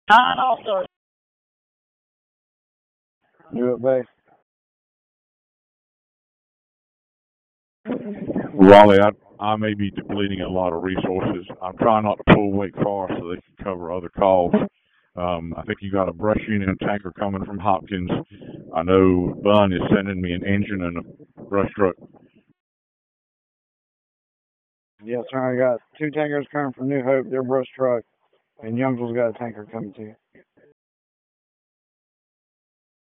And also, do it, babe. Raleigh, I may be depleting a lot of resources. I'm trying not to pull Wake Forest so they can cover other calls. I think you got a brush unit and tanker coming from Hopkins. I know Bunn is sending me an engine and a brush truck. Yes, sir. I got two tankers coming from New Hope, their brush truck, and Youngsville's got a tanker coming too.